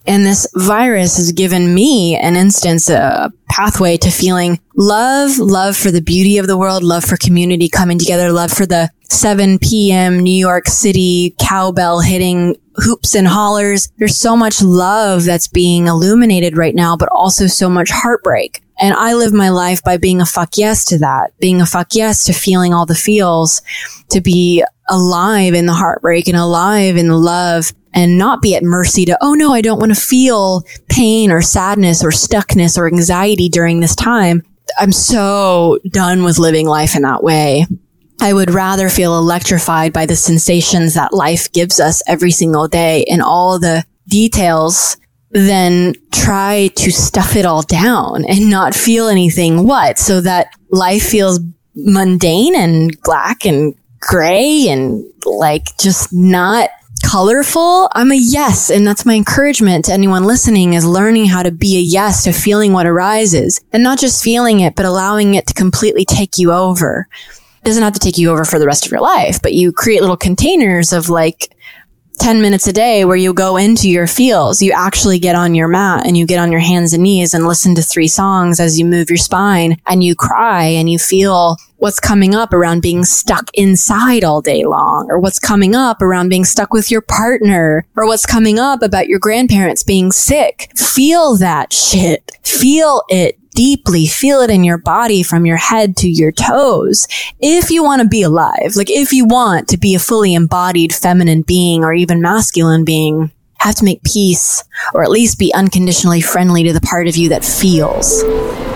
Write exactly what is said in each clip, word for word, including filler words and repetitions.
And this virus has given me an instance, a pathway to feeling love, love for the beauty of the world, love for community coming together, love for the seven p.m. New York City cowbell hitting hoops and hollers. There's so much love that's being illuminated right now, but also so much heartbreak. And I live my life by being a fuck yes to that, being a fuck yes to feeling all the feels, to be alive in the heartbreak and alive in the love and not be at mercy to, oh no, I don't want to feel pain or sadness or stuckness or anxiety during this time. I'm so done with living life in that way. I would rather feel electrified by the sensations that life gives us every single day and all the details than try to stuff it all down and not feel anything what, so that life feels mundane and black and gray and like just not colorful. I'm a yes. And that's my encouragement to anyone listening, is learning how to be a yes to feeling what arises, and not just feeling it, but allowing it to completely take you over. It doesn't have to take you over for the rest of your life, but you create little containers of like ten minutes a day where you go into your feels. You actually get on your mat and you get on your hands and knees and listen to three songs as you move your spine, and you cry and you feel what's coming up around being stuck inside all day long, or what's coming up around being stuck with your partner, or what's coming up about your grandparents being sick. Feel that shit. Feel it deeply. Feel it in your body from your head to your toes. If you want to be alive, like if you want to be a fully embodied feminine being or even masculine being, have to make peace, or at least be unconditionally friendly to the part of you that feels.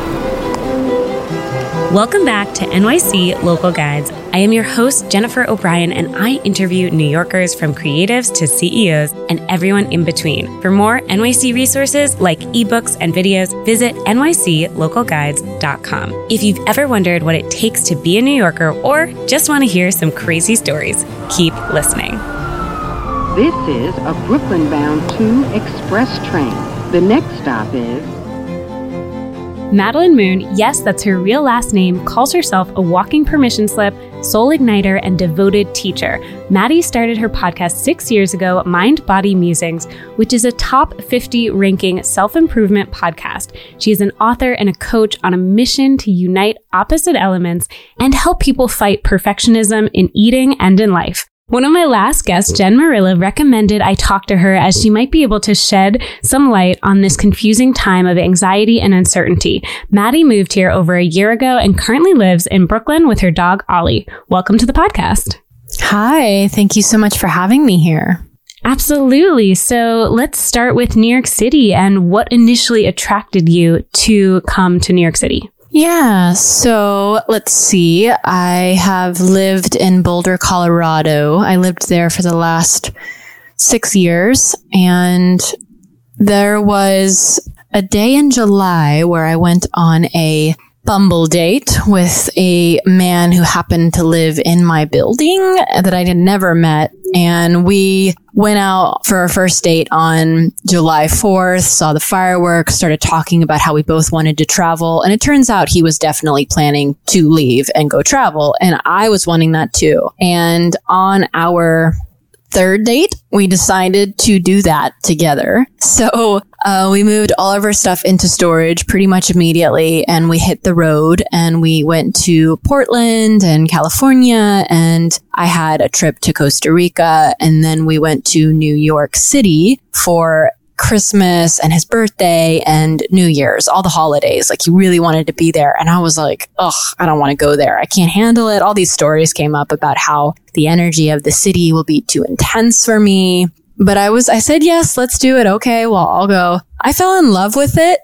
Welcome back to N Y C Local Guides. I am your host, Jennifer O'Brien, and I interview New Yorkers from creatives to C E Os and everyone in between. For more N Y C resources like ebooks and videos, visit N Y C local guides dot com. If you've ever wondered what it takes to be a New Yorker or just want to hear some crazy stories, keep listening. This is a Brooklyn-bound two express train. The next stop is... Madeline Moon, yes, that's her real last name, calls herself a walking permission slip, soul igniter, and devoted teacher. Maddie started her podcast six years ago, Mind Body Musings, which is a top fifty ranking self-improvement podcast. She is an author and a coach on a mission to unite opposite elements and help people fight perfectionism in eating and in life. One of my last guests, Jen Marilla, recommended I talk to her as she might be able to shed some light on this confusing time of anxiety and uncertainty. Maddie moved here over a year ago and currently lives in Brooklyn with her dog, Ollie. Welcome to the podcast. Hi, thank you so much for having me here. Absolutely. So let's start with New York City and what initially attracted you to come to New York City. Yeah, so let's see. I have lived in Boulder, Colorado. I lived there for the last six years, and there was a day in July where I went on a Bumble date with a man who happened to live in my building that I had never met. And we went out for our first date on July fourth, saw the fireworks, started talking about how we both wanted to travel. And it turns out he was definitely planning to leave and go travel. And I was wanting that too. And on our third date, we decided to do that together. So uh, we moved all of our stuff into storage pretty much immediately, and we hit the road, and we went to Portland and California, and I had a trip to Costa Rica, and then we went to New York City for Christmas and his birthday and New Year's, all the holidays. Like, he really wanted to be there. And I was like, ugh, I don't want to go there. I can't handle it. All these stories came up about how the energy of the city will be too intense for me. But I was, I said, yes, let's do it. Okay, well, I'll go. I fell in love with it.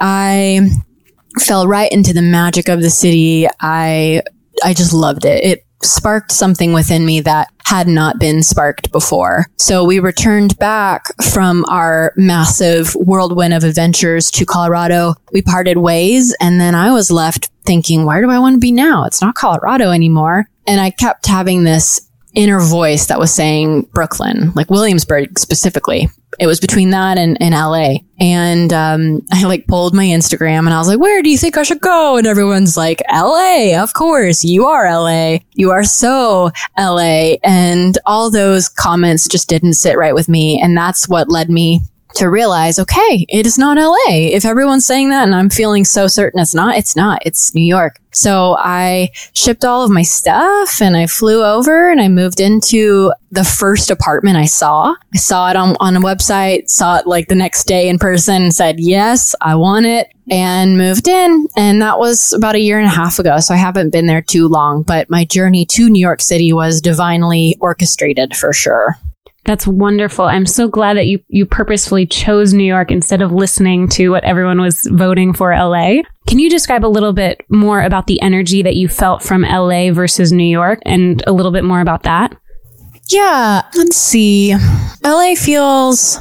I fell right into the magic of the city. I, I just loved it. It sparked something within me that had not been sparked before. So we returned back from our massive whirlwind of adventures to Colorado. We parted ways, and then I was left thinking, where do I want to be now? It's not Colorado anymore. And I kept having this inner voice that was saying Brooklyn, like Williamsburg specifically. It was between that and, and L A. And um, I like pulled my Instagram and I was like, where do you think I should go? And everyone's like, L A, of course. You are L A. You are so L A. And all those comments just didn't sit right with me. And that's what led me to realize, okay, it is not L A. If everyone's saying that and I'm feeling so certain it's not, it's not. It's New York. So I shipped all of my stuff and I flew over and I moved into the first apartment I saw. I saw it on, on a website, saw it like the next day in person, said, yes, I want it, and moved in. And that was about a year and a half ago. So I haven't been there too long, but my journey to New York City was divinely orchestrated for sure. That's wonderful. I'm so glad that you, you purposefully chose New York instead of listening to what everyone was voting for L A. Can you describe a little bit more about the energy that you felt from L A versus New York and a little bit more about that? Yeah, let's see. L A feels,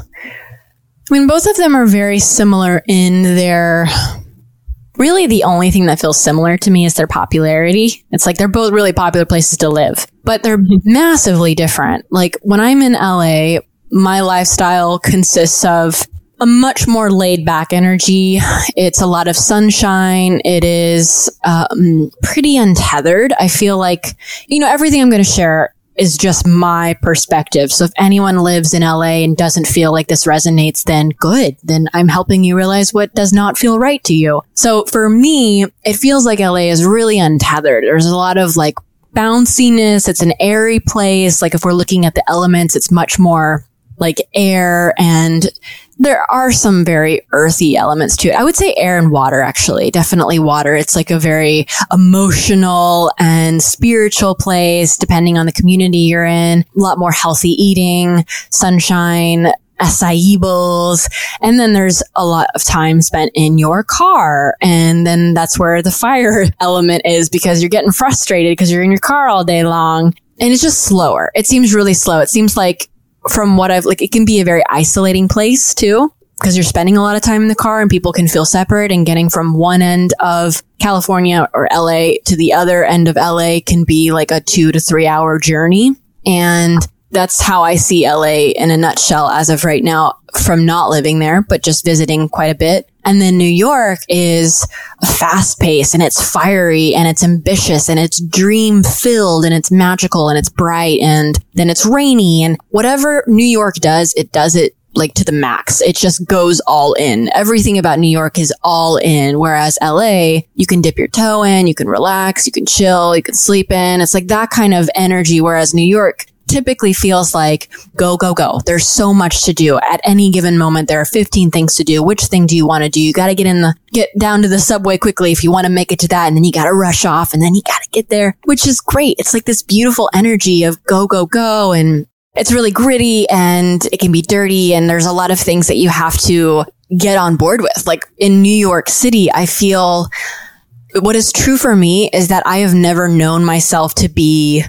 I mean, both of them are very similar in their, really the only thing that feels similar to me is their popularity. It's like they're both really popular places to live, but they're massively different. Like when I'm in L A, my lifestyle consists of a much more laid back energy. It's a lot of sunshine. It is um, pretty untethered. I feel like, you know, everything I'm going to share is just my perspective. So if anyone lives in L A and doesn't feel like this resonates, then good. Then I'm helping you realize what does not feel right to you. So for me, it feels like L A is really untethered. There's a lot of like bounciness. It's an airy place. Like if we're looking at the elements, it's much more like air, and there are some very earthy elements to it. I would say air and water, actually. Definitely water. It's like a very emotional and spiritual place, depending on the community you're in. A lot more healthy eating, sunshine, acai bowls. And then there's a lot of time spent in your car. And then that's where the fire element is, because you're getting frustrated because you're in your car all day long. And it's just slower. It seems really slow. It seems like, from what I've, like, it can be a very isolating place too, because you're spending a lot of time in the car and people can feel separate, and getting from one end of California or L A to the other end of L A can be like a two to three hour journey. And that's how I see L A in a nutshell as of right now, from not living there, but just visiting quite a bit. And then New York is fast paced, and it's fiery, and it's ambitious, and it's dream filled, and it's magical, and it's bright, and then it's rainy, and whatever New York does, it does it like to the max. It just goes all in. Everything about New York is all in. Whereas L A, you can dip your toe in, you can relax, you can chill, you can sleep in. It's like that kind of energy. Whereas New York typically feels like go, go, go. There's so much to do at any given moment. There are fifteen things to do. Which thing do you want to do? You got to get in the, get down to the subway quickly if you want to make it to that. And then you got to rush off, and then you got to get there, which is great. It's like this beautiful energy of go, go, go. And it's really gritty, and it can be dirty. And there's a lot of things that you have to get on board with. Like in New York City, I feel what is true for me is that I have never known myself to be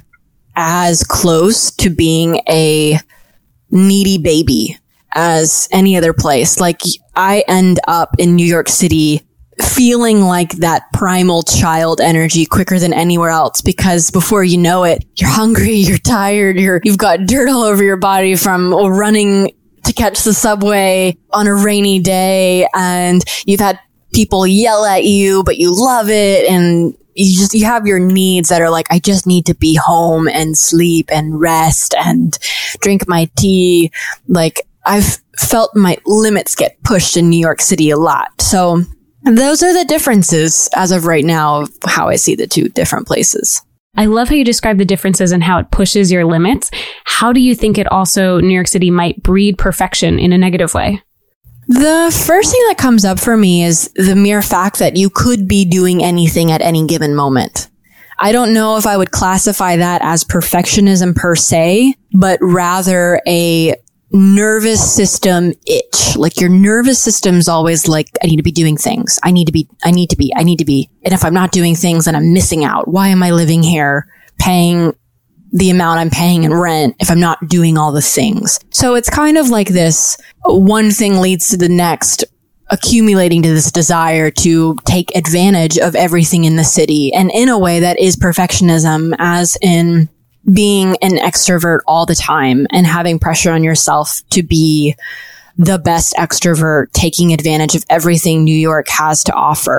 as close to being a needy baby as any other place. Like I end up in New York City feeling like that primal child energy quicker than anywhere else, because before you know it, you're hungry, you're tired, you're, you've got dirt all over your body from running to catch the subway on a rainy day, and you've had people yell at you, but you love it, and you just, you have your needs that are like, I just need to be home and sleep and rest and drink my tea. Like I've felt my limits get pushed in New York City a lot. So those are the differences as of right now of how I see the two different places. I love how you describe the differences and how it pushes your limits. How do you think it also, New York City, might breed perfection in a negative way? The first thing that comes up for me is the mere fact that you could be doing anything at any given moment. I don't know if I would classify that as perfectionism per se, but rather a nervous system itch. Like your nervous system's always like, I need to be doing things. I need to be, I need to be, I need to be. And if I'm not doing things, then I'm missing out. Why am I living here paying the amount I'm paying in rent if I'm not doing all the things? So it's kind of like this, one thing leads to the next, accumulating to this desire to take advantage of everything in the city. And in a way that is perfectionism, as in being an extrovert all the time and having pressure on yourself to be the best extrovert, taking advantage of everything New York has to offer.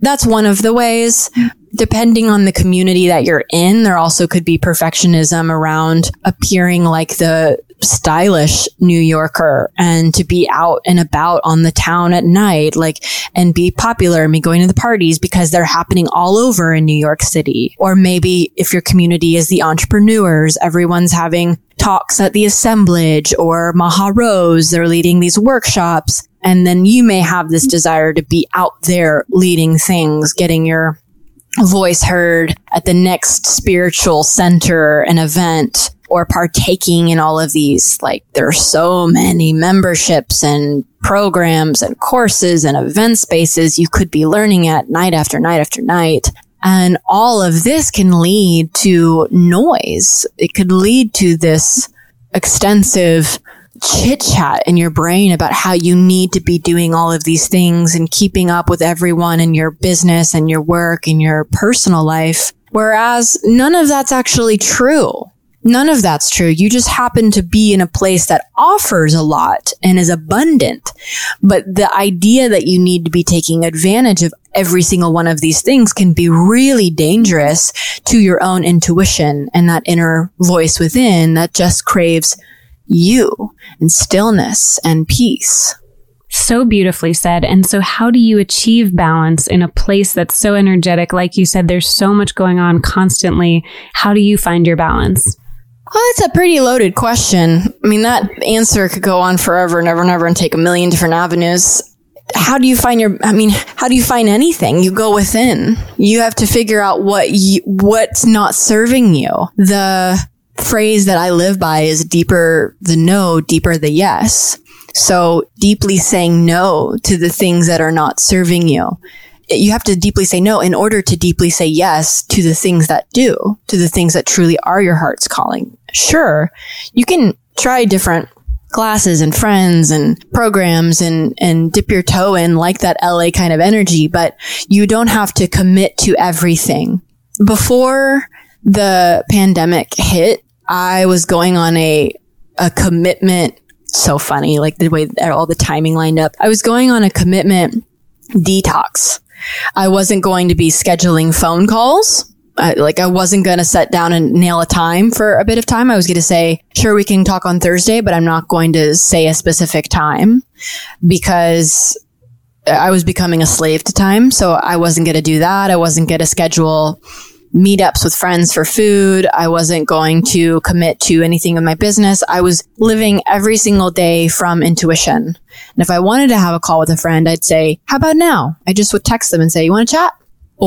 that's one of the ways. Depending on the community that you're in, there also could be perfectionism around appearing like the stylish New Yorker and to be out and about on the town at night, like, and be popular and be going to the parties because they're happening all over in New York City. Or maybe if your community is the entrepreneurs, everyone's having talks at the assemblage or Maha Rose, they're leading these workshops. And then you may have this desire to be out there leading things, getting your voice heard at the next spiritual center and event, or partaking in all of these. Like, there are so many memberships and programs and courses and event spaces you could be learning at night after night after night. And all of this can lead to noise. It could lead to this extensive chit chat in your brain about how you need to be doing all of these things and keeping up with everyone in your business and your work and your personal life. Whereas none of that's actually true. None of that's true. You just happen to be in a place that offers a lot and is abundant. But the idea that you need to be taking advantage of every single one of these things can be really dangerous to your own intuition and that inner voice within that just craves you and stillness and peace. So beautifully said. And so how do you achieve balance in a place that's so energetic? Like you said, there's so much going on constantly. How do you find your balance? Well, it's a pretty loaded question. I mean, that answer could go on forever and ever and ever and take a million different avenues. How do you find your, I mean, how do you find anything? You go within. You have to figure out what you, what's not serving you. The phrase that I live by is deeper the no, deeper the yes. So deeply saying no to the things that are not serving you. You have to deeply say no in order to deeply say yes to the things that do, to the things that truly are your heart's calling. Sure, you can try different classes and friends and programs and, and dip your toe in like that L A kind of energy, but you don't have to commit to everything. Before the pandemic hit, I was going on a, a commitment. So funny, like the way all the timing lined up. I was going on a commitment detox. I wasn't going to be scheduling phone calls. I, like I wasn't going to sit down and nail a time for a bit of time. I was going to say, sure, we can talk on Thursday, but I'm not going to say a specific time because I was becoming a slave to time. So I wasn't going to do that. I wasn't going to schedule meetups with friends for food. I wasn't going to commit to anything in my business. I was living every single day from intuition. And if I wanted to have a call with a friend, I'd say, how about now? I just would text them and say, you want to chat?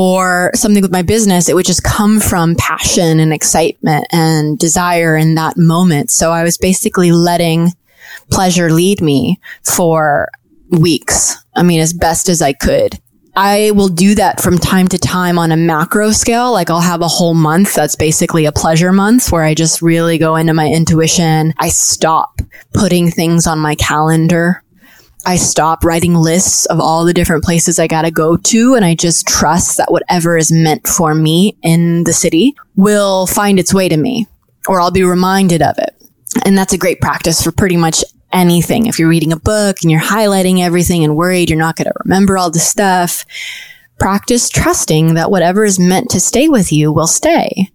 Or something with my business, it would just come from passion and excitement and desire in that moment. So I was basically letting pleasure lead me for weeks. I mean, as best as I could. I will do that from time to time on a macro scale. Like I'll have a whole month that's basically a pleasure month where I just really go into my intuition. I stop putting things on my calendar. I stop writing lists of all the different places I gotta go to, and I just trust that whatever is meant for me in the city will find its way to me, or I'll be reminded of it. And that's a great practice for pretty much anything. If you're reading a book and you're highlighting everything and worried you're not going to remember all the stuff, practice trusting that whatever is meant to stay with you will stay.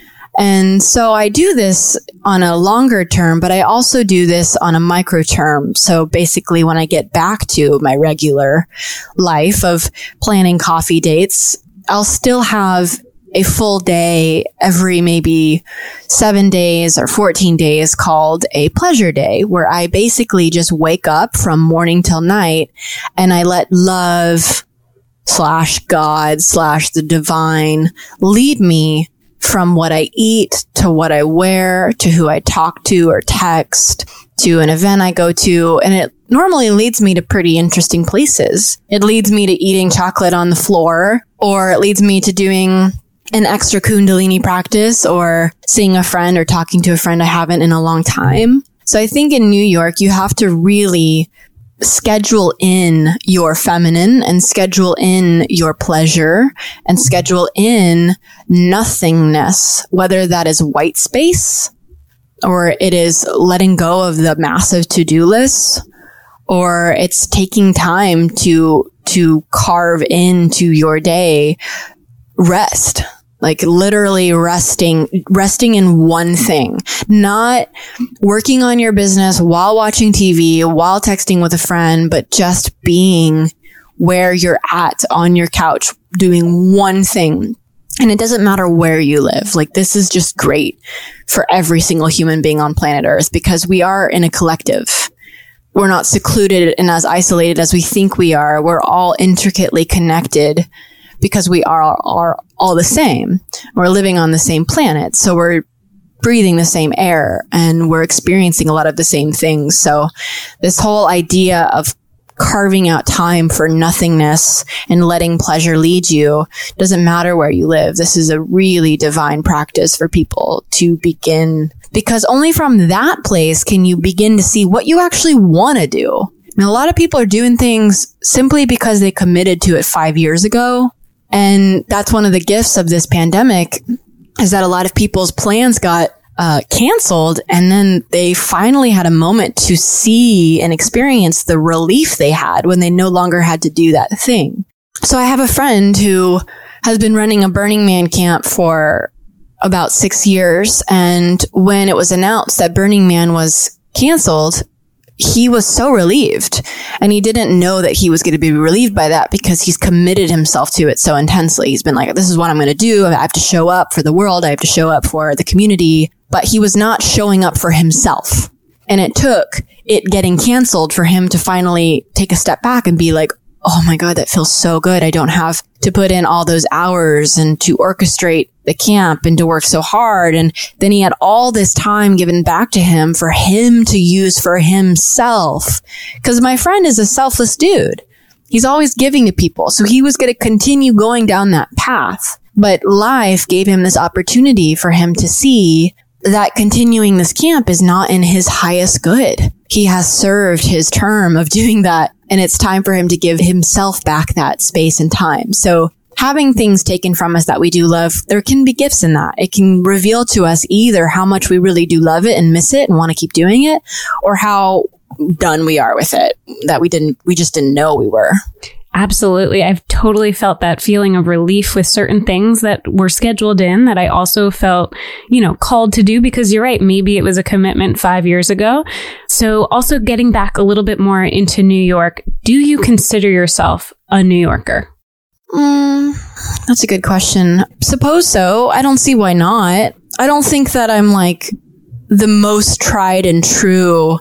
And so I do this on a longer term, but I also do this on a micro term. So basically when I get back to my regular life of planning coffee dates, I'll still have a full day every maybe seven days or fourteen days called a pleasure day, where I basically just wake up from morning till night and I let love slash God slash the divine lead me from what I eat to what I wear to who I talk to or text to an event I go to. And it normally leads me to pretty interesting places. It leads me to eating chocolate on the floor, or it leads me to doing an extra Kundalini practice or seeing a friend or talking to a friend I haven't in a long time. So I think in New York, you have to really schedule in your feminine and schedule in your pleasure and schedule in nothingness, whether that is white space or it is letting go of the massive to-do lists, or it's taking time to to carve into your day rest. Like literally resting, resting in one thing, not working on your business while watching T V, while texting with a friend, but just being where you're at on your couch, doing one thing. And it doesn't matter where you live. Like this is just great for every single human being on planet Earth because we are in a collective. We're not secluded and as isolated as we think we are. We're all intricately connected because we are, are all the same. We're living on the same planet. So we're breathing the same air and we're experiencing a lot of the same things. So this whole idea of carving out time for nothingness and letting pleasure lead you doesn't matter where you live. This is a really divine practice for people to begin, because only from that place can you begin to see what you actually want to do. And a lot of people are doing things simply because they committed to it five years ago. And that's one of the gifts of this pandemic is that a lot of people's plans got uh, canceled. And then they finally had a moment to see and experience the relief they had when they no longer had to do that thing. So I have a friend who has been running a Burning Man camp for about six years. And when it was announced that Burning Man was canceled, he was so relieved, and he didn't know that he was going to be relieved by that because he's committed himself to it so intensely. He's been like, this is what I'm going to do. I have to show up for the world. I have to show up for the community, but he was not showing up for himself. And it took it getting canceled for him to finally take a step back and be like, oh my God, that feels so good. I don't have to put in all those hours and to orchestrate the camp and to work so hard. And then he had all this time given back to him for him to use for himself. Because my friend is a selfless dude. He's always giving to people. So he was going to continue going down that path. But life gave him this opportunity for him to see that continuing this camp is not in his highest good. He has served his term of doing that, and it's time for him to give himself back that space and time. So having things taken from us that we do love, there can be gifts in that. It can reveal to us either how much we really do love it and miss it and want to keep doing it, or how done we are with it, that we didn't, we just didn't know we were. Absolutely. I've totally felt that feeling of relief with certain things that were scheduled in that I also felt, you know, called to do, because you're right. Maybe it was a commitment five years ago. So also getting back a little bit more into New York, do you consider yourself a New Yorker? Mm, that's a good question. Suppose so. I don't see why not. I don't think that I'm like the most tried and true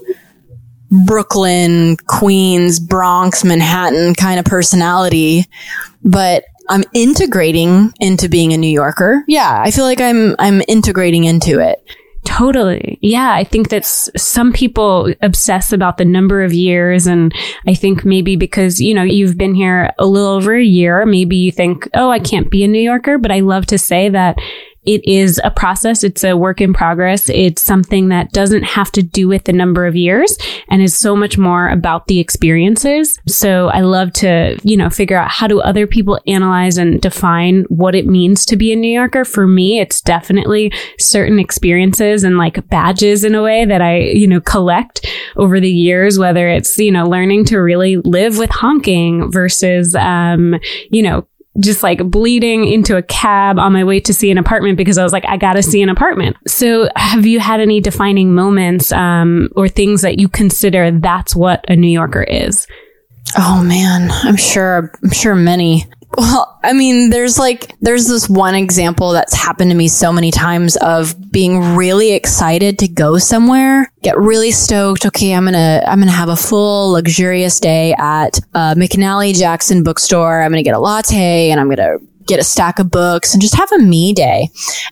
Brooklyn, Queens, Bronx, Manhattan kind of personality, but I'm integrating into being a New Yorker. Yeah, I feel like I'm I'm integrating into it. Totally. Yeah, I think that some people obsess about the number of years, and I think maybe because, you know, you've been here a little over a year, maybe you think, oh, I can't be a New Yorker, but I love to say that it is a process. It's a work in progress. It's something that doesn't have to do with the number of years and is so much more about the experiences. So I love to, you know, figure out how do other people analyze and define what it means to be a New Yorker. For me, it's definitely certain experiences and like badges in a way that I, you know, collect over the years, whether it's, you know, learning to really live with honking versus, um, you know, just like bleeding into a cab on my way to see an apartment because I was like, I got to see an apartment. So have you had any defining moments um, or things that you consider that's what a New Yorker is? Oh, man, I'm sure. I'm sure many. Well, I mean, there's like, there's this one example that's happened to me so many times of being really excited to go somewhere, get really stoked. Okay, I'm going to, I'm going to have a full luxurious day at uh, McNally Jackson bookstore. I'm going to get a latte and I'm going to get a stack of books and just have a me day.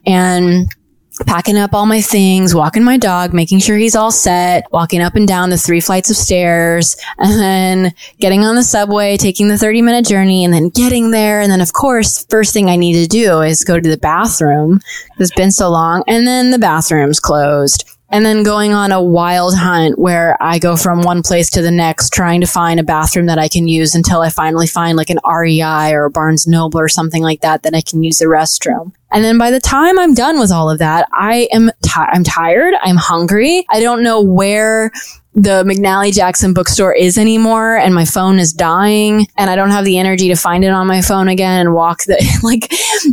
And packing up all my things, walking my dog, making sure he's all set, walking up and down the three flights of stairs, and then getting on the subway, taking the thirty minute journey, and then getting there. And then, of course, first thing I need to do is go to the bathroom. It's been so long. And then the bathroom's closed. And then going on a wild hunt where I go from one place to the next, trying to find a bathroom that I can use until I finally find like an R E I or a Barnes Noble or something like that, that I can use the restroom. And then by the time I'm done with all of that, I am, t- I'm tired. I'm hungry. I don't know where the McNally Jackson bookstore is anymore, and my phone is dying, and I don't have the energy to find it on my phone again and walk the, like,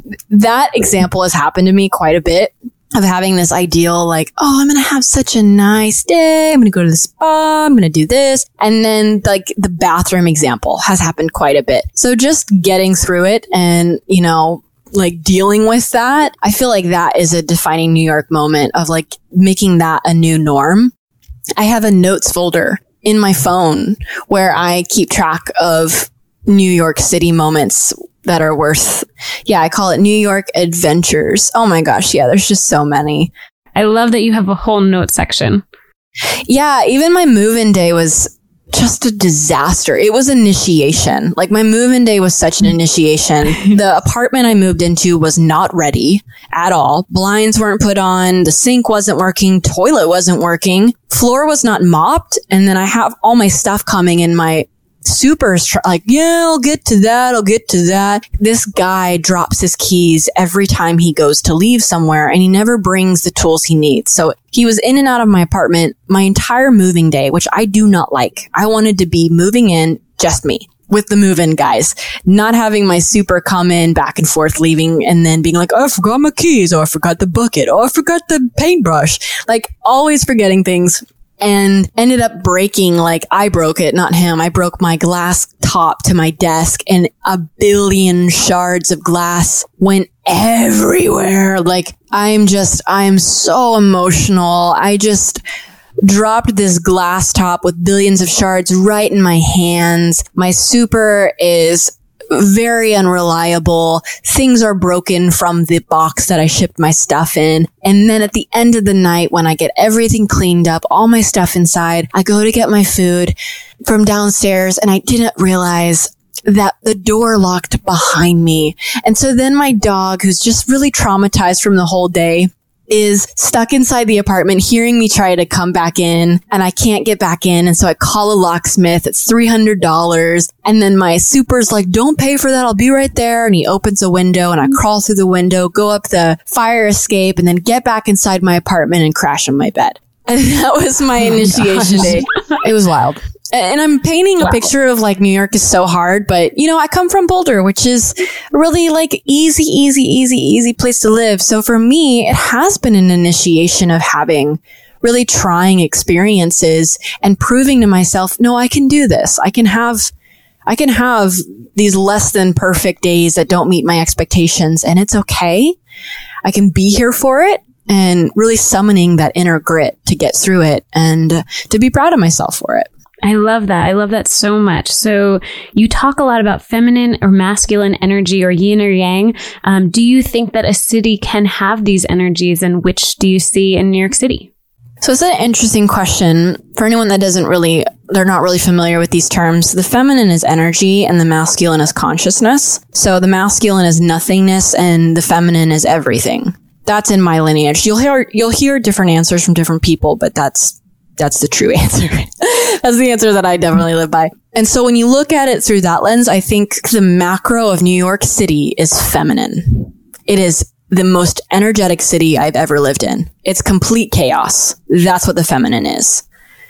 that example has happened to me quite a bit of having this ideal, like, oh, I'm going to have such a nice day. I'm going to go to the spa. I'm going to do this. And then like the bathroom example has happened quite a bit. So just getting through it and, you know, like dealing with that, I feel like that is a defining New York moment of like making that a new norm. I have a notes folder in my phone where I keep track of New York City moments that are worth, yeah, I call it New York adventures. Oh my gosh. Yeah. There's just so many. I love that you have a whole note section. Yeah. Even my move-in day was just a disaster. It was initiation. Like my move-in day was such an initiation. The apartment I moved into was not ready at all. Blinds weren't put on. The sink wasn't working. Toilet wasn't working. Floor was not mopped. And then I have all my stuff coming in my supers tr- like, yeah, I'll get to that. I'll get to that. This guy drops his keys every time he goes to leave somewhere, and he never brings the tools he needs. So he was in and out of my apartment my entire moving day, which I do not like. I wanted to be moving in, just me, with the move-in guys, not having my super come in back and forth, leaving and then being like, oh, I forgot my keys. Oh, I forgot the bucket. Oh, I forgot the paintbrush. Like always forgetting things. And ended up breaking, like I broke it, not him. I broke my glass top to my desk, and a billion shards of glass went everywhere. Like I'm just, I'm so emotional. I just dropped this glass top with billions of shards right in my hands. My super is very unreliable. Things are broken from the box that I shipped my stuff in. And then at the end of the night, when I get everything cleaned up, all my stuff inside, I go to get my food from downstairs, and I didn't realize that the door locked behind me. And so then my dog, who's just really traumatized from the whole day, is stuck inside the apartment, hearing me try to come back in, and I can't get back in. And so I call a locksmith. It's three hundred dollars. And then my super's like, don't pay for that. I'll be right there. And he opens a window, and I crawl through the window, go up the fire escape, and then get back inside my apartment and crash on my bed. And that was my oh initiation my day. It was wild. And I'm painting a wow. picture of like New York is so hard, but you know, I come from Boulder, which is really like easy, easy, easy, easy place to live. So for me, it has been an initiation of having really trying experiences and proving to myself, no, I can do this. I can have, I can have these less than perfect days that don't meet my expectations, and it's okay. I can be here for it, and really summoning that inner grit to get through it and to be proud of myself for it. I love that. I love that so much. So you talk a lot about feminine or masculine energy, or yin or yang. Um, do you think that a city can have these energies, and which do you see in New York City? So it's an interesting question for anyone that doesn't really, they're not really familiar with these terms. The feminine is energy and the masculine is consciousness. So the masculine is nothingness and the feminine is everything. That's in my lineage. You'll hear, you'll hear different answers from different people, but that's That's the true answer. That's the answer that I definitely live by. And so when you look at it through that lens, I think the macro of New York City is feminine. It is the most energetic city I've ever lived in. It's complete chaos. That's what the feminine is.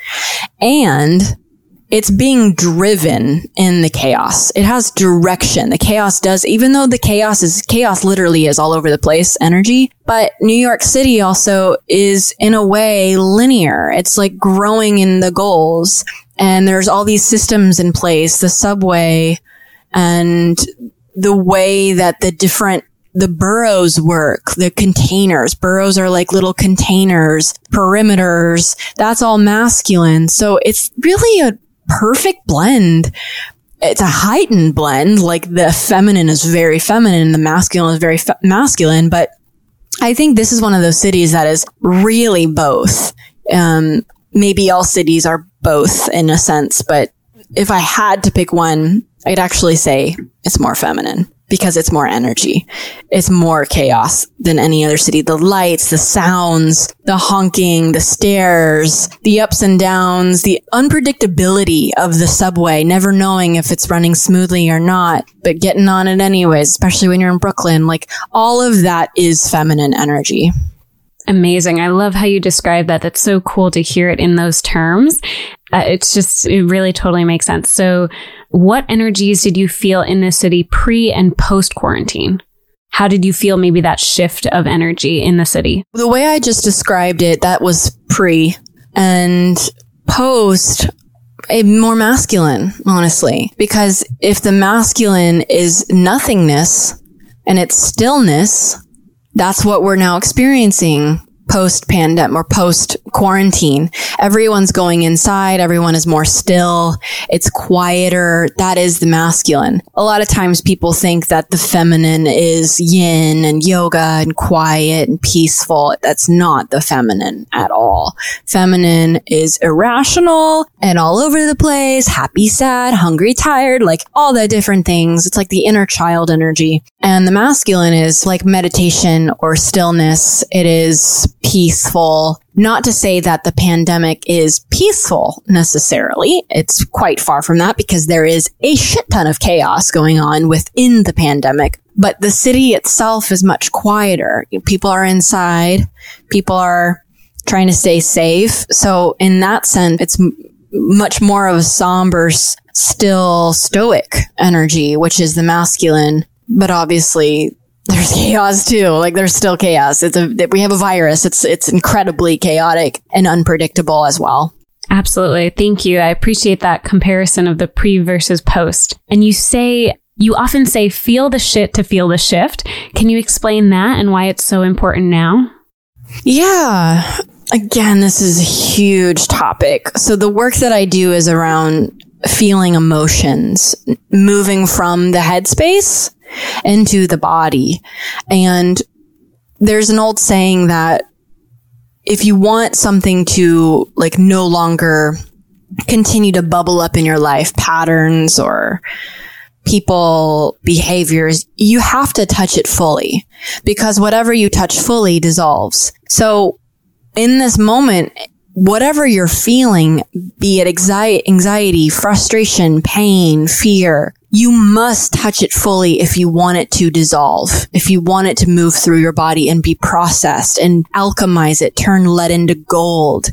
And it's being driven in the chaos. It has direction. The chaos does, even though the chaos is, chaos literally is all over the place energy, but New York City also is in a way linear. It's like growing in the goals, and there's all these systems in place, the subway and the way that the different the boroughs work, the containers. Boroughs are like little containers, perimeters. That's all masculine. So it's really a perfect blend. It's a heightened blend. Like the feminine is very feminine, the masculine is very fe- masculine. But I think this is one of those cities that is really both. Um, maybe all cities are both in a sense, but if I had to pick one, I'd actually say it's more feminine, because it's more energy. It's more chaos than any other city. The lights, the sounds, the honking, the stairs, the ups and downs, the unpredictability of the subway, never knowing if it's running smoothly or not, but getting on it anyways, especially when you're in Brooklyn. Like all of that is feminine energy. Amazing. I love how you describe that. That's so cool to hear it in those terms. Uh, it's just, it really totally makes sense. So what energies did you feel in the city pre and post quarantine? How did you feel maybe that shift of energy in the city? The way I just described it, that was pre, and post, a more masculine, honestly. Because if the masculine is nothingness and it's stillness, that's what we're now experiencing post-pandemic or post-quarantine. Everyone's going inside. Everyone is more still. It's quieter. That is the masculine. A lot of times people think that the feminine is yin and yoga and quiet and peaceful. That's not the feminine at all. Feminine is irrational and all over the place, happy, sad, hungry, tired, like all the different things. It's like the inner child energy. And the masculine is like meditation or stillness. It is peaceful. Not to say that the pandemic is peaceful necessarily. It's quite far from that because there is a shit ton of chaos going on within the pandemic. But the city itself is much quieter. People are inside. People are trying to stay safe. So in that sense, it's m- much more of a somber, still stoic energy, which is the masculine. But obviously, there's chaos too. Like there's still chaos. It's a, we have a virus. It's, it's incredibly chaotic and unpredictable as well. Absolutely. Thank you. I appreciate that comparison of the pre versus post. And you say, you often say, feel the shit to feel the shift. Can you explain that and why it's so important now? Yeah. Again, this is a huge topic. So the work that I do is around feeling emotions, moving from the headspace into the body. And there's an old saying that if you want something to like no longer continue to bubble up in your life, patterns or people, behaviors, you have to touch it fully, because whatever you touch fully dissolves. So in this moment, whatever you're feeling, be it anxiety, frustration, pain, fear, you must touch it fully if you want it to dissolve, if you want it to move through your body and be processed and alchemize it, turn lead into gold.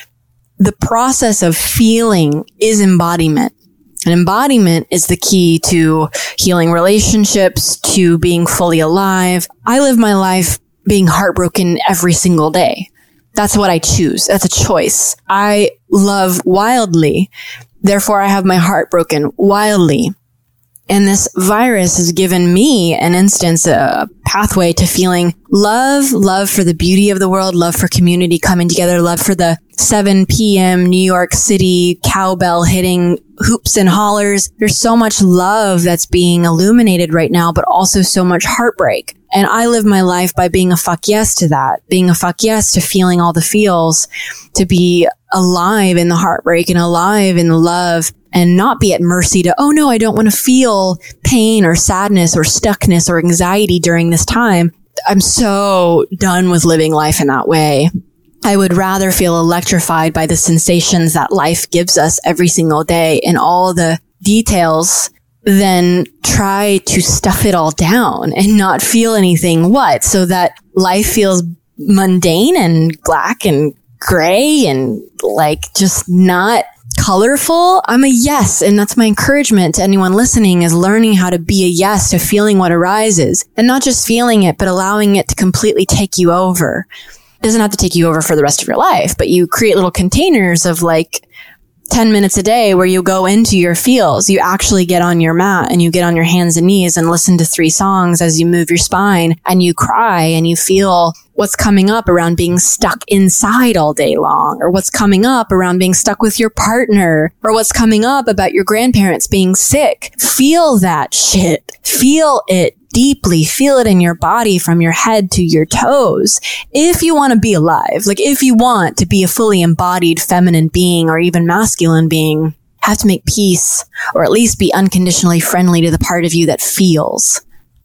The process of feeling is embodiment. And embodiment is the key to healing relationships, to being fully alive. I live my life being heartbroken every single day. That's what I choose. That's a choice. I love wildly. Therefore, I have my heart broken wildly. And this virus has given me an instance, a pathway to feeling love, love for the beauty of the world, love for community coming together, love for the seven p.m. New York City cowbell hitting hoops and hollers. There's so much love that's being illuminated right now, but also so much heartbreak. And I live my life by being a fuck yes to that, being a fuck yes to feeling all the feels, to be alive in the heartbreak and alive in the love, and not be at mercy to, oh no, I don't want to feel pain or sadness or stuckness or anxiety during this time. I'm so done with living life in that way. I would rather feel electrified by the sensations that life gives us every single day and all the details than try to stuff it all down and not feel anything what, so that life feels mundane and black and gray and like just not colorful. I'm a yes. And that's my encouragement to anyone listening, is learning how to be a yes to feeling what arises, and not just feeling it, but allowing it to completely take you over. It doesn't have to take you over for the rest of your life, but you create little containers of like ten minutes a day where you go into your feels. You actually get on your mat and you get on your hands and knees and listen to three songs as you move your spine, and you cry and you feel what's coming up around being stuck inside all day long, or what's coming up around being stuck with your partner, or what's coming up about your grandparents being sick. Feel that shit. Feel it deeply. Feel it in your body from your head to your toes. If you want to be alive, like if you want to be a fully embodied feminine being or even masculine being, have to make peace, or at least be unconditionally friendly to the part of you that feels.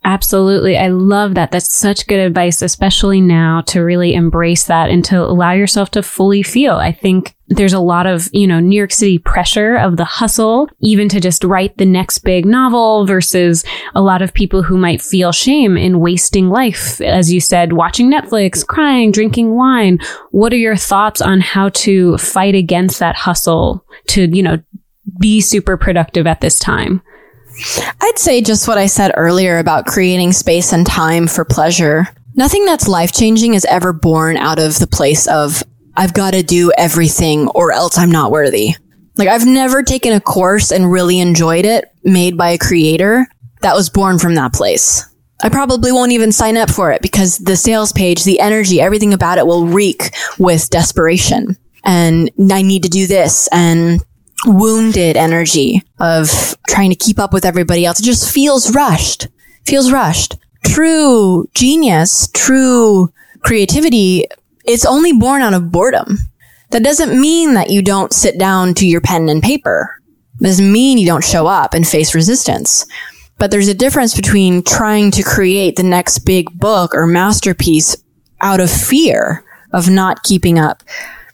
Absolutely. I love that. That's such good advice, especially now, to really embrace that and to allow yourself to fully feel. I think there's a lot of, you know, New York City pressure of the hustle, even to just write the next big novel, versus a lot of people who might feel shame in wasting life. As you said, watching Netflix, crying, drinking wine. What are your thoughts on how to fight against that hustle to, you know, be super productive at this time? I'd say just what I said earlier about creating space and time for pleasure. Nothing that's life-changing is ever born out of the place of, I've got to do everything or else I'm not worthy. Like, I've never taken a course and really enjoyed it made by a creator that was born from that place. I probably won't even sign up for it because the sales page, the energy, everything about it will reek with desperation. And I need to do this, and wounded energy of trying to keep up with everybody else. It just feels rushed. Feels rushed. True genius, true creativity, it's only born out of boredom. That doesn't mean that you don't sit down to your pen and paper. It doesn't mean you don't show up and face resistance. But there's a difference between trying to create the next big book or masterpiece out of fear of not keeping up,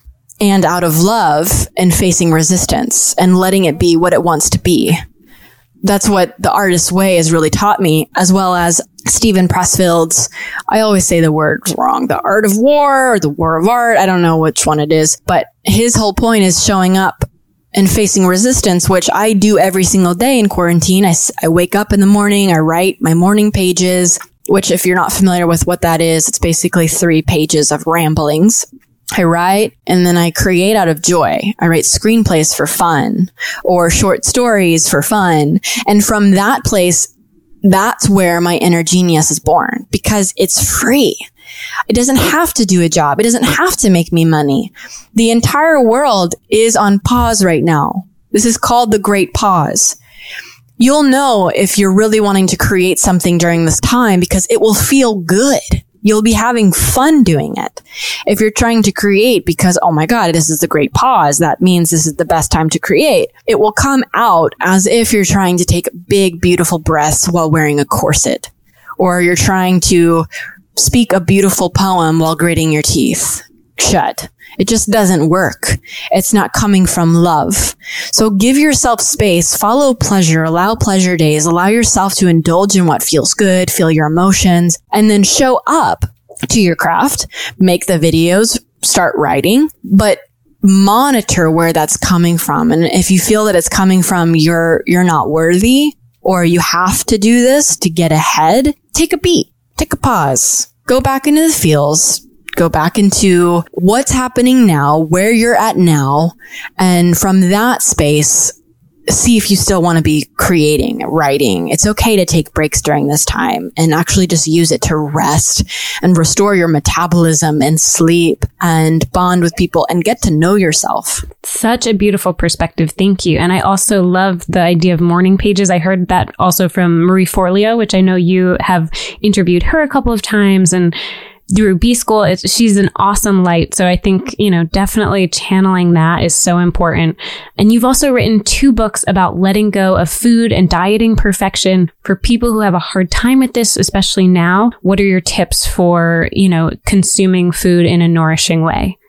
and out of love and facing resistance and letting it be what it wants to be. That's what The Artist's Way has really taught me, as well as Stephen Pressfield's, I always say the word wrong, The Art of War or The War of Art. I don't know which one it is, but his whole point is showing up and facing resistance, which I do every single day in quarantine. I, I wake up in the morning, I write my morning pages, which if you're not familiar with what that is, it's basically three pages of ramblings. I write and then I create out of joy. I write screenplays for fun or short stories for fun. And from that place, that's where my inner genius is born, because it's free. It doesn't have to do a job. It doesn't have to make me money. The entire world is on pause right now. This is called the Great Pause. You'll know if you're really wanting to create something during this time because it will feel good. You'll be having fun doing it. If you're trying to create because, oh my God, this is the great pause, that means this is the best time to create, it will come out as if you're trying to take big, beautiful breaths while wearing a corset. Or you're trying to speak a beautiful poem while gritting your teeth shut. It just doesn't work. It's not coming from love. So give yourself space, follow pleasure, allow pleasure days, allow yourself to indulge in what feels good, feel your emotions, and then show up to your craft, make the videos, start writing, but monitor where that's coming from. And if you feel that it's coming from you're, you're not worthy, or you have to do this to get ahead, take a beat, take a pause, go back into the feels, go back into what's happening now, where you're at now, and from that space, see if you still want to be creating, writing. It's okay to take breaks during this time and actually just use it to rest and restore your metabolism and sleep and bond with people and get to know yourself. Such a beautiful perspective. Thank you. And I also love the idea of morning pages. I heard that also from Marie Forleo, which I know you have interviewed her a couple of times, and through B School, it's, she's an awesome light. So I think, you know, definitely channeling that is so important. And you've also written two books about letting go of food and dieting perfection for people who have a hard time with this, especially now. What are your tips for, you know, consuming food in a nourishing way?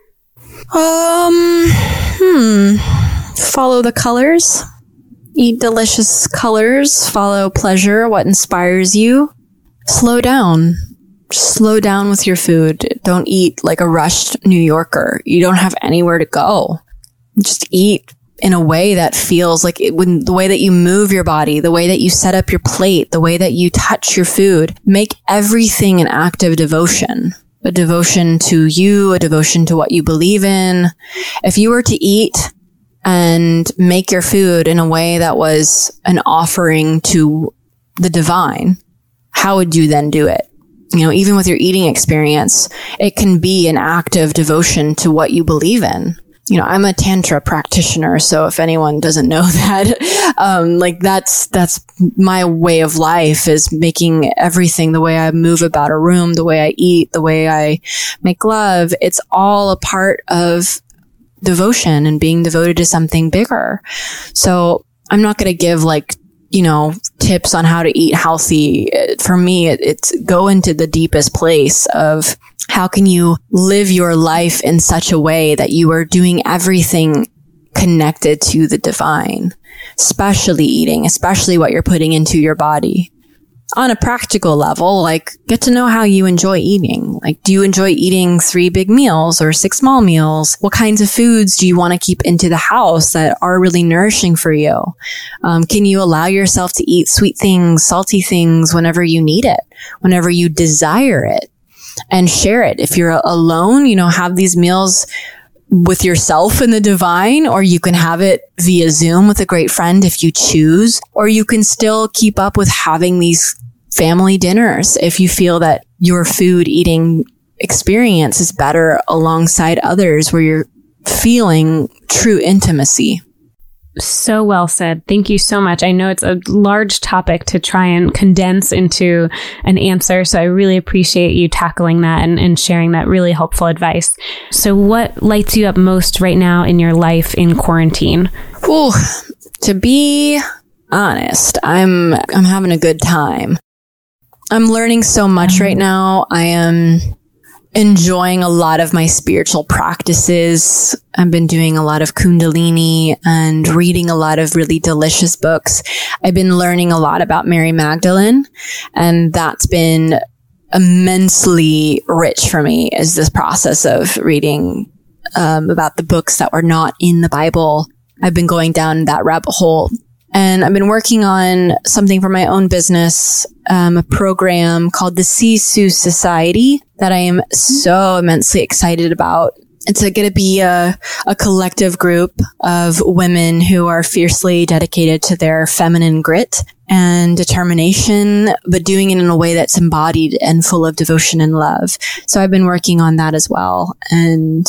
Um, hmm. Follow the colors. Eat delicious colors. Follow pleasure, what inspires you. Slow down. Slow down with your food. Don't eat like a rushed New Yorker. You don't have anywhere to go. Just eat in a way that feels like it, when the way that you move your body, the way that you set up your plate, the way that you touch your food. Make everything an act of devotion. A devotion to you, a devotion to what you believe in. If you were to eat and make your food in a way that was an offering to the divine, how would you then do it? You know, even with your eating experience, it can be an act of devotion to what you believe in. You know, I'm a Tantra practitioner, so if anyone doesn't know that, um, like that's, that's my way of life, is making everything, the way I move about a room, the way I eat, the way I make love. It's all a part of devotion and being devoted to something bigger. So I'm not going to give like, you know, tips on how to eat healthy, for me, it, it's go into the deepest place of how can you live your life in such a way that you are doing everything connected to the divine, especially eating, especially what you're putting into your body. On a practical level, like get to know how you enjoy eating. Like, do you enjoy eating three big meals or six small meals? What kinds of foods do you want to keep into the house that are really nourishing for you? Um, can you allow yourself to eat sweet things, salty things whenever you need it, whenever you desire it, and share it? If you're alone, you know, have these meals with yourself and the divine, or you can have it via Zoom with a great friend if you choose, or you can still keep up with having these family dinners if you feel that your food eating experience is better alongside others where you're feeling true intimacy. So well said. Thank you so much. I know it's a large topic to try and condense into an answer, so I really appreciate you tackling that and, and sharing that really helpful advice. So what lights you up most right now in your life in quarantine? Ooh, to be honest, I'm I'm having a good time. I'm learning so much right now. I am enjoying a lot of my spiritual practices. I've been doing a lot of Kundalini and reading a lot of really delicious books. I've been learning a lot about Mary Magdalene, and that's been immensely rich for me, is this process of reading um, about the books that were not in the Bible. I've been going down that rabbit hole. And I've been working on something for my own business, um, a program called the Sisu Society that I am so immensely excited about. It's going to be a, a collective group of women who are fiercely dedicated to their feminine grit and determination, but doing it in a way that's embodied and full of devotion and love. So I've been working on that as well. And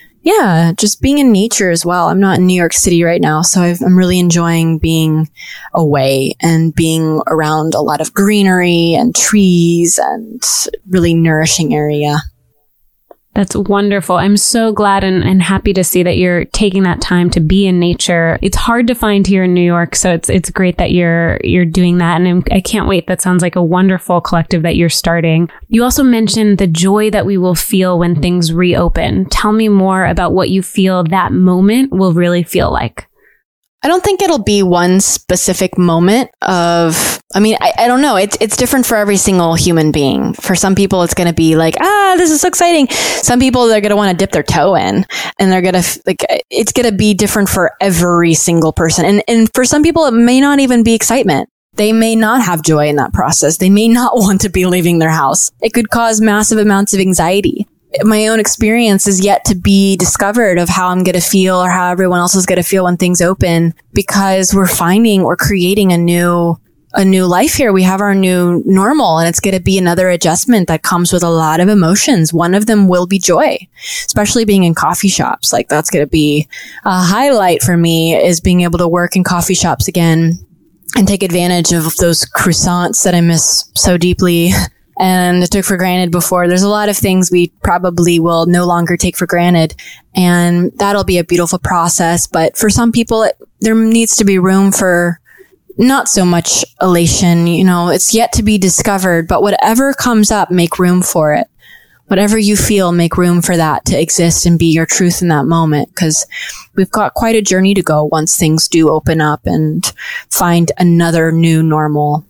yeah, just being in nature as well. I'm not in New York City right now, so I've, I'm really enjoying being away and being around a lot of greenery and trees and really nourishing area. That's wonderful. I'm so glad and, and happy to see that you're taking that time to be in nature. It's hard to find here in New York, so it's it's great that you're you're doing that, and I'm, I can't wait. That sounds like a wonderful collective that you're starting. You also mentioned the joy that we will feel when things reopen. Tell me more about what you feel that moment will really feel like. I don't think it'll be one specific moment of, I mean, I, I don't know. It's, it's different for every single human being. For some people, it's going to be like, ah, this is so exciting. Some people, they're going to want to dip their toe in, and they're going to, like, it's going to be different for every single person. And, and for some people, it may not even be excitement. They may not have joy in that process. They may not want to be leaving their house. It could cause massive amounts of anxiety. My own experience is yet to be discovered of how I'm going to feel or how everyone else is going to feel when things open, because we're finding, we're creating a new, a new life here. We have our new normal, and it's going to be another adjustment that comes with a lot of emotions. One of them will be joy, especially being in coffee shops. Like, that's going to be a highlight for me, is being able to work in coffee shops again and take advantage of those croissants that I miss so deeply and took for granted before. There's a lot of things we probably will no longer take for granted, and that'll be a beautiful process. But for some people, it, there needs to be room for not so much elation. You know, it's yet to be discovered, but whatever comes up, make room for it. Whatever you feel, make room for that to exist and be your truth in that moment, because we've got quite a journey to go once things do open up and find another new normal.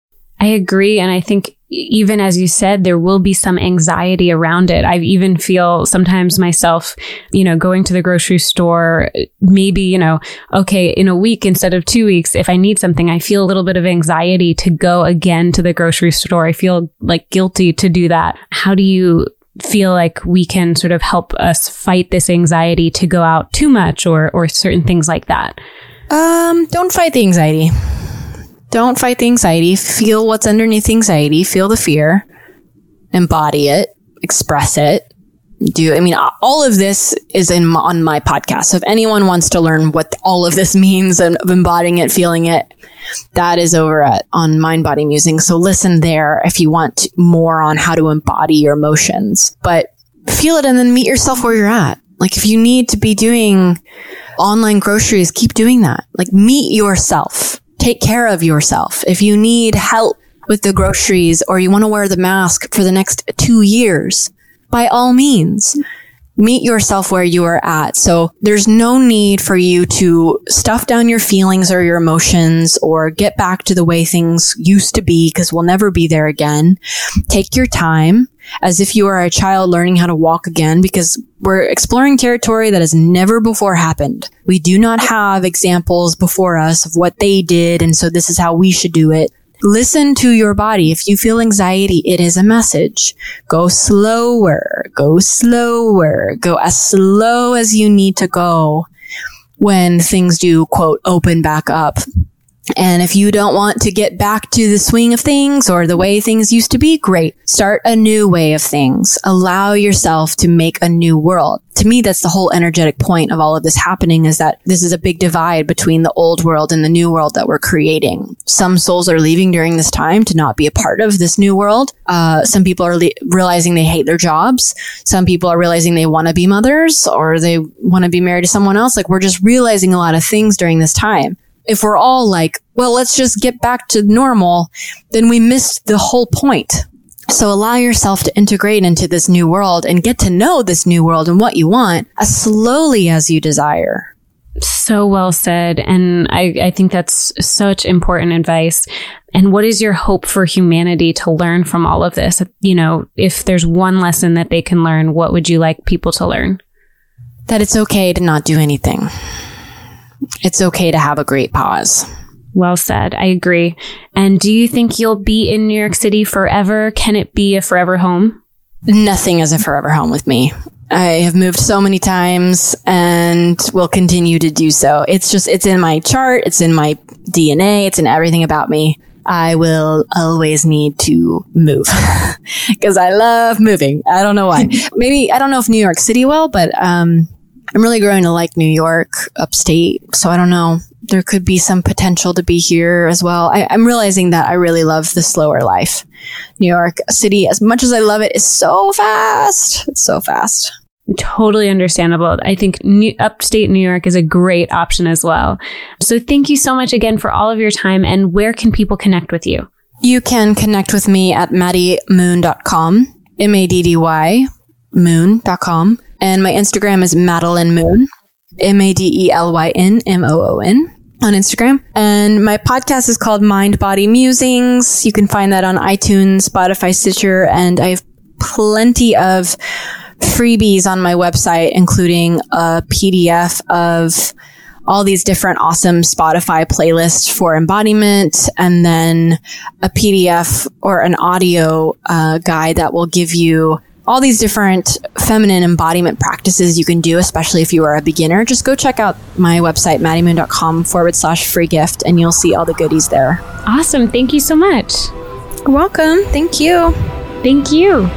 I agree. And I think even as you said, there will be some anxiety around it. I even feel sometimes myself, you know, going to the grocery store, maybe, you know, okay, in a week instead of two weeks, if I need something, I feel a little bit of anxiety to go again to the grocery store. I feel like guilty to do that. How do you feel like we can sort of help us fight this anxiety to go out too much, or, or certain things like that? Um, don't fight the anxiety. Don't fight the anxiety. Feel what's underneath the anxiety. Feel the fear. Embody it. Express it. Do, I mean, all of this is in on my podcast. So if anyone wants to learn what all of this means and of embodying it, feeling it, that is over at on Mind Body Musings. So listen there if you want more on how to embody your emotions. But feel it and then meet yourself where you're at. Like, if you need to be doing online groceries, keep doing that. Like, meet yourself. take care of yourself. If you need help with the groceries or you want to wear the mask for the next two years, by all means, meet yourself where you are at. So there's no need for you to stuff down your feelings or your emotions or get back to the way things used to be, because we'll never be there again. Take your time as if you are a child learning how to walk again, because we're exploring territory that has never before happened. We do not have examples before us of what they did, and so this is how we should do it. Listen to your body. If you feel anxiety, it is a message. Go slower, go slower, go as slow as you need to go when things do, quote, open back up. And if you don't want to get back to the swing of things or the way things used to be, great. Start a new way of things. Allow yourself to make a new world. To me, that's the whole energetic point of all of this happening, is that this is a big divide between the old world and the new world that we're creating. Some souls are leaving during this time to not be a part of this new world. Uh, some people are le- realizing they hate their jobs. Some people are realizing they want to be mothers or they want to be married to someone else. Like, we're just realizing a lot of things during this time. If we're all like, well, let's just get back to normal, then we missed the whole point. So allow yourself to integrate into this new world and get to know this new world and what you want as slowly as you desire. So well said. And I, I think that's such important advice. And what is your hope for humanity to learn from all of this? You know, if there's one lesson that they can learn, what would you like people to learn? That it's okay to not do anything. It's okay to have a great pause. Well said. I agree. And do you think you'll be in New York City forever? Can it be a forever home? Nothing is a forever home with me. I have moved so many times and will continue to do so. It's just, it's in my chart. It's in my D N A. It's in everything about me. I will always need to move because I love moving. I don't know why. Maybe, I don't know if New York City will, but, um, I'm really growing to like New York, upstate. So I don't know. There could be some potential to be here as well. I, I'm realizing that I really love the slower life. New York City, as much as I love it, is so fast. It's so fast. Totally understandable. I think New, upstate New York is a great option as well. So thank you so much again for all of your time. And where can people connect with you? You can connect with me at maddie moon dot com, M A D D Y, moon dot com. And my Instagram is Madeline Moon, M A D E L Y N M O O N on Instagram. And my podcast is called Mind Body Musings. You can find that on iTunes, Spotify, Stitcher, and I have plenty of freebies on my website, including a P D F of all these different awesome Spotify playlists for embodiment, and then a P D F or an audio uh, guide that will give you all these different feminine embodiment practices you can do, especially if you are a beginner. Just go check out my website, maddiemoon.com forward slash free gift, and you'll see all the goodies there. Awesome. Thank you so much. You're welcome. Thank you. Thank you.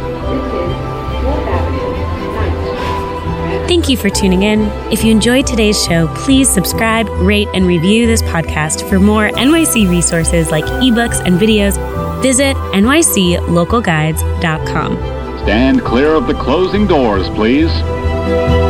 Thank you for tuning in. If you enjoyed today's show, please subscribe, rate, and review this podcast. For more N Y C resources like ebooks and videos, visit N Y C local guides dot com. Stand clear of the closing doors, please.